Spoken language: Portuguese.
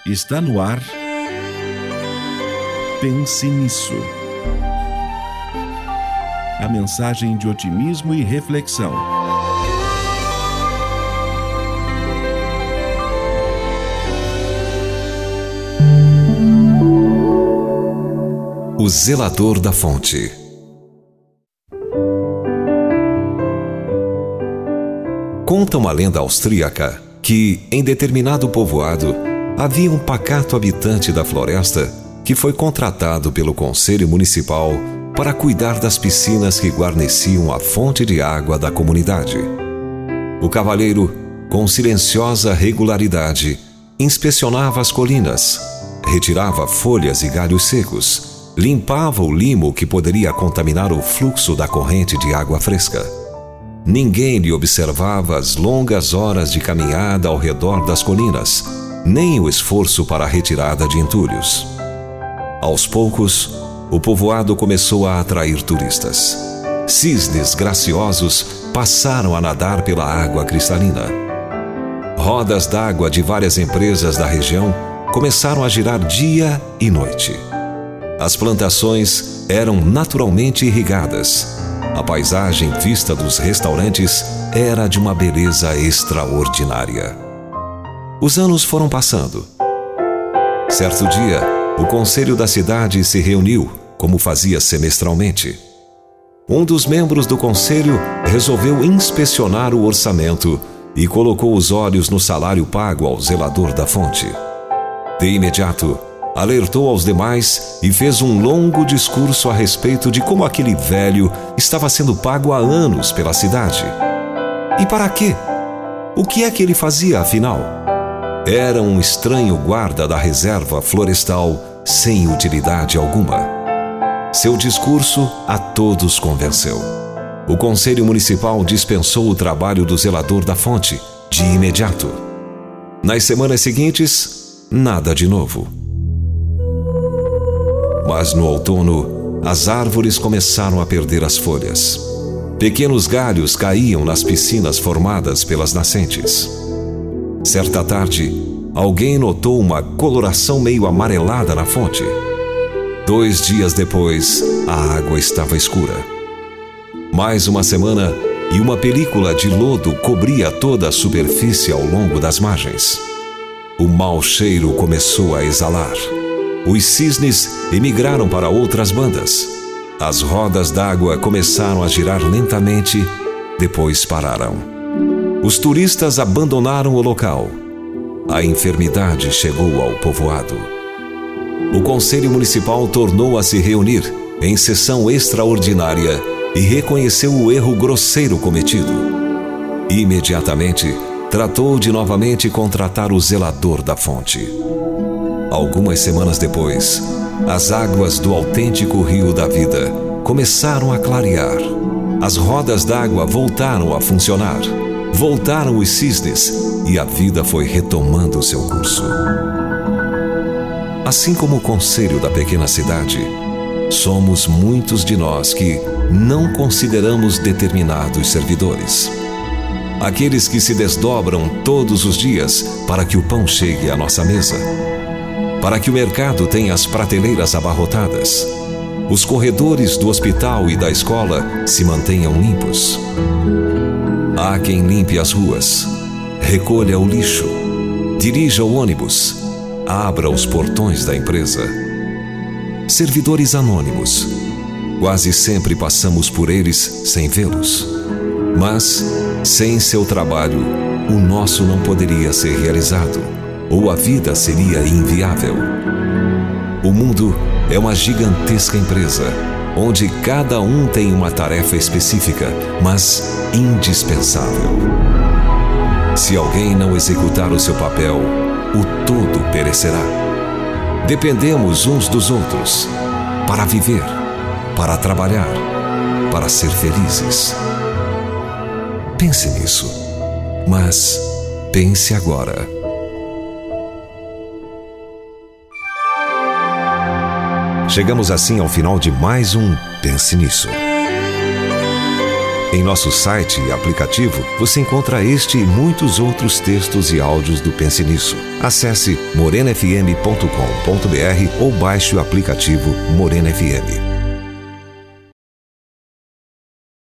Está no ar. Pense nisso. A mensagem de otimismo e reflexão. O zelador da fonte. Conta uma lenda austríaca que, em determinado povoado, havia um pacato habitante da floresta que foi contratado pelo conselho municipal para cuidar das piscinas que guarneciam a fonte de água da comunidade. O cavalheiro, com silenciosa regularidade, inspecionava as colinas, retirava folhas e galhos secos, limpava o limo que poderia contaminar o fluxo da corrente de água fresca. Ninguém lhe observava as longas horas de caminhada ao redor das colinas, nem o esforço para a retirada de entulhos. Aos poucos, o povoado começou a atrair turistas. Cisnes graciosos passaram a nadar pela água cristalina. Rodas d'água de várias empresas da região começaram a girar dia e noite. As plantações eram naturalmente irrigadas. A paisagem vista dos restaurantes era de uma beleza extraordinária. Os anos foram passando. Certo dia, o conselho da cidade se reuniu, como fazia semestralmente. Um dos membros do conselho resolveu inspecionar o orçamento e colocou os olhos no salário pago ao zelador da fonte. De imediato, alertou aos demais e fez um longo discurso a respeito de como aquele velho estava sendo pago há anos pela cidade. E para quê? O que é que ele fazia, afinal? Era um estranho guarda da reserva florestal sem utilidade alguma. Seu discurso a todos convenceu. O conselho municipal dispensou o trabalho do zelador da fonte de imediato. Nas semanas seguintes, nada de novo. Mas no outono, as árvores começaram a perder as folhas. Pequenos galhos caíam nas piscinas formadas pelas nascentes. Certa tarde, alguém notou uma coloração meio amarelada na fonte. 2 dias depois, a água estava escura. Mais uma semana e uma película de lodo cobria toda a superfície ao longo das margens. O mau cheiro começou a exalar. Os cisnes emigraram para outras bandas. As rodas d'água começaram a girar lentamente, depois pararam. Os turistas abandonaram o local. A enfermidade chegou ao povoado. O conselho municipal tornou a se reunir em sessão extraordinária e reconheceu o erro grosseiro cometido. Imediatamente, tratou de novamente contratar o zelador da fonte. Algumas semanas depois, as águas do autêntico rio da vida começaram a clarear. As rodas d'água voltaram a funcionar. Voltaram os cisnes e a vida foi retomando seu curso. Assim como o conselho da pequena cidade, somos muitos de nós que não consideramos determinados servidores. Aqueles que se desdobram todos os dias para que o pão chegue à nossa mesa, para que o mercado tenha as prateleiras abarrotadas, os corredores do hospital e da escola se mantenham limpos. Há quem limpe as ruas, recolha o lixo, dirija o ônibus, abra os portões da empresa. Servidores anônimos. Quase sempre passamos por eles sem vê-los. Mas, sem seu trabalho, o nosso não poderia ser realizado, ou a vida seria inviável. O mundo é uma gigantesca empresa, onde cada um tem uma tarefa específica, mas indispensável. Se alguém não executar o seu papel, o todo perecerá. Dependemos uns dos outros para viver, para trabalhar, para ser felizes. Pense nisso, mas pense agora. Chegamos assim ao final de mais um Pense Nisso. Em nosso site e aplicativo, você encontra este e muitos outros textos e áudios do Pense Nisso. Acesse morenafm.com.br ou baixe o aplicativo Morena FM.